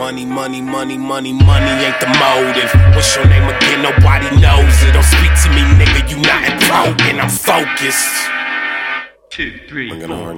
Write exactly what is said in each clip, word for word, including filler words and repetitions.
money, money, money, money, money ain't the motive. What's your name again? Nobody knows it. Don't speak to me, nigga, you not important. I'm focused. Two, three, four.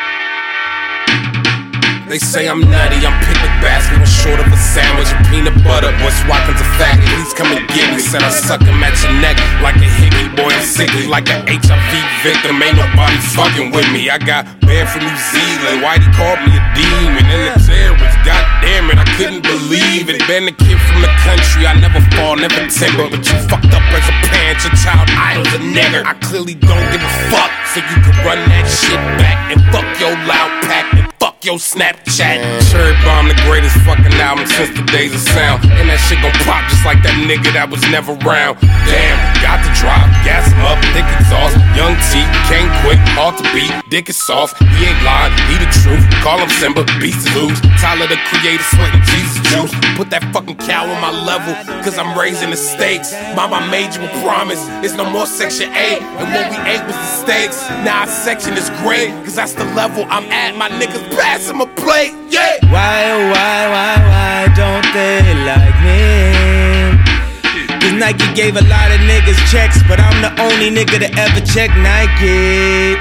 They say I'm nutty, I'm picnic basket, I'm short of a sandwich and peanut butter. Boy, Swappin's a faggot, please come and get me. Said I suck him at your neck like a hickey. Boy, I'm sickly like an H I V victim. Ain't nobody fucking with me. I got banned from New Zealand. Whitey called me a demon and a terrorist. God damn it, I couldn't believe it. Been a kid from the country, I never fall, never timber. But you fucked up as a parent, your child idol's a nigger. I clearly don't give a fuck, so you can run that shit back and fuck your loud pack and fuck your Snapchat. Cherry Bomb, the greatest fucking album since the days of sound. And that shit gon' pop just like that nigga that was never around. Damn, got the drop, gas him up, thick exhaust. Young T, can't quit, hard to beat, dick is soft. He ain't lying, he the truth. Call him Simba, beast is loose. Tyler the creator, sweating Jesus juice. Put that fucking cow on my level, cause I'm raising the stakes. Mama made you a promise, it's no more section eight. And what we ate was the steaks. Now our section is great, cause that's the level I'm at. My niggas pass him a plate, yeah. Why, oh why, why, why don't they like me? Cause Nike gave a lot of niggas checks, but I'm the only nigga to ever check Nike.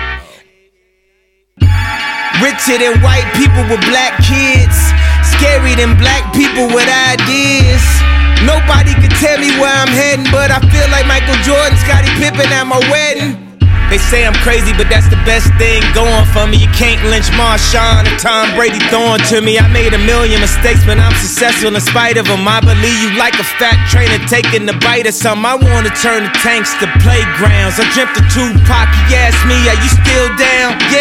Richer than white people with black kids, scary than black people with ideas. Nobody can tell me where I'm heading, but I feel like Michael Jordan, Scottie Pippen at my wedding. They say I'm crazy, but that's the best thing going for me. You can't lynch Marshawn or Tom Brady throwing to me. I made a million mistakes, but I'm successful in spite of them. I believe you like a fat trainer taking the bite of something. I wanna turn the tanks to playgrounds. I dreamt of Tupac, he asked me, are you still down? Yeah.